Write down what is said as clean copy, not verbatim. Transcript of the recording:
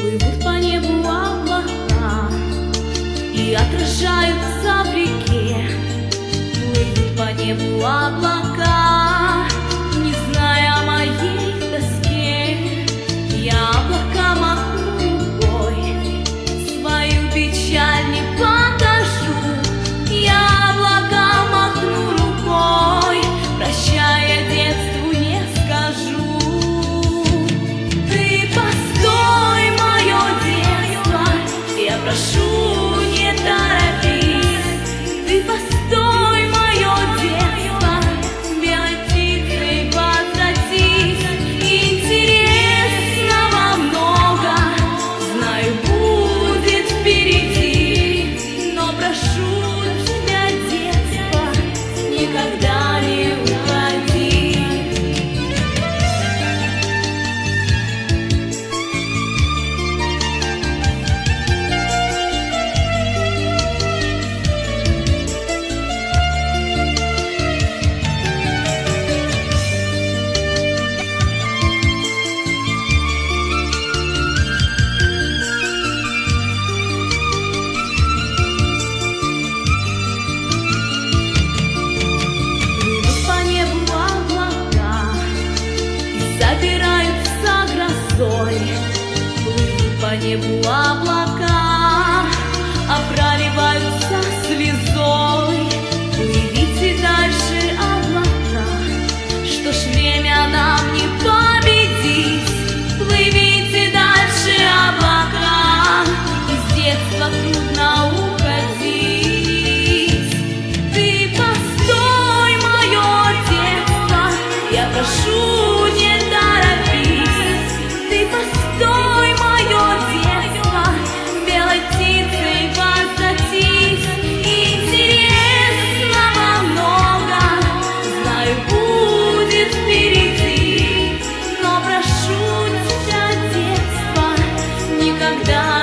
Плывут по небу облака и отражаются в реке. Плывут по небу облака, не зная о моей тоске. Я облака махну рукой, свою печаль не покажу. Я облака махну рукой, прощая детству не скажу. Ты постой, мое детство, я прошу, не торопись. Ты постой, мое детство, белой птицей возвратись. Интересного много, знаю, будет впереди, но прошу тебя, детство, никогда не уходи. Собираются грозой, плывут по небу облака, а проливаются слезой. Плывите дальше, облака, что ж время нам не победить. Плывите дальше, облака, из детства трудно уходить. Ты постой, мое детство, я прошу, не торопись. Ты постой, мое детство, белой птицей возвратись. Интересного много, знаю, будет впереди, но прошу тебя, детство, никогда